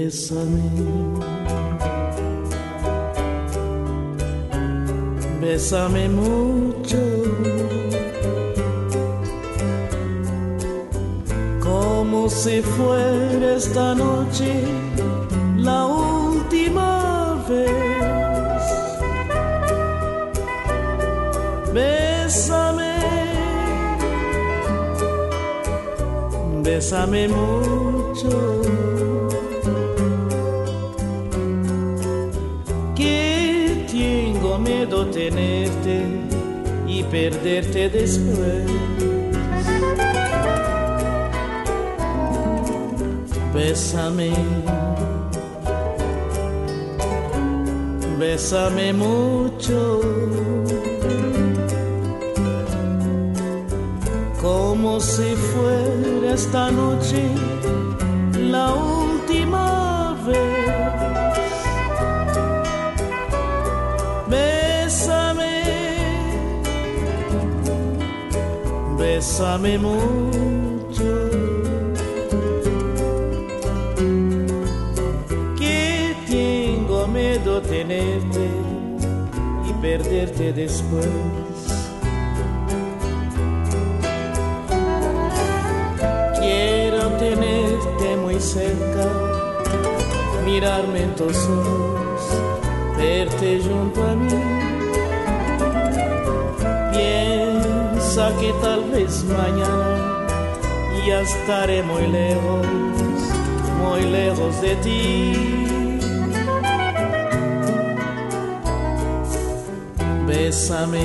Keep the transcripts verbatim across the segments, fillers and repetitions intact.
Bésame, bésame mucho, como si fuera esta noche la última vez. Bésame, bésame mucho, que tengo miedo tenerte y perderte después. Bésame, bésame mucho, como si fuera esta noche la última vez. Bésame, bésame mucho, que tengo miedo tenerte y perderte después. Tenerte muy cerca, mirarme en tus ojos, verte junto a mí. Piensa que tal vez mañana ya estaré muy lejos, muy lejos de ti. Bésame,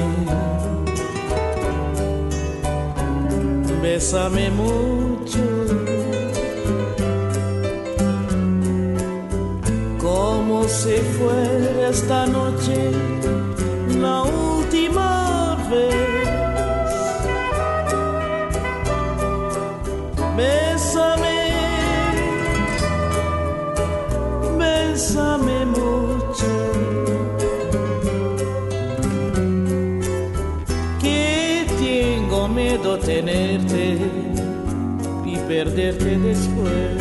bésame mucho, como si fuera esta noche la última vez. Bésame, bésame mucho, que tengo miedo tenerte y perderte después.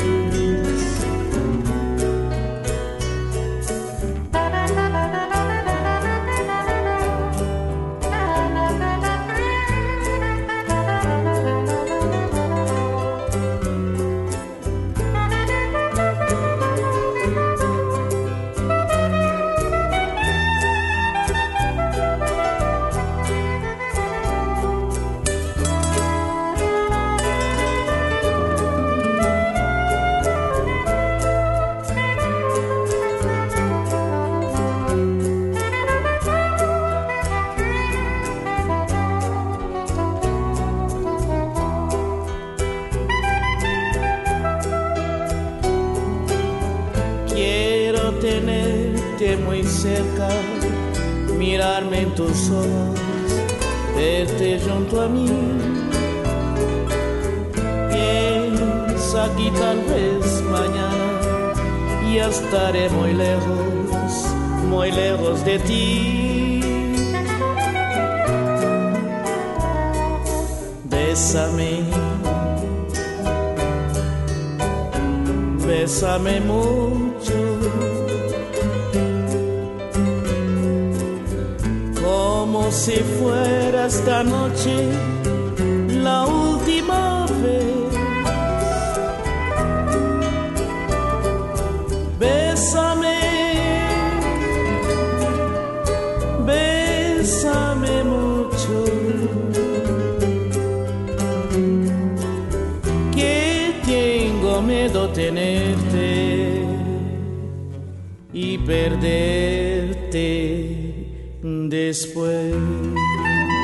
Tenerte muy cerca, mirarme en tus ojos, verte junto a mí. Piensa que tal vez mañana ya estaré muy lejos, muy lejos de ti. Bésame, bésame mucho, como si fuera esta noche la última vez. Bésame, bésame mucho, que tengo miedo tenerte y perderte después.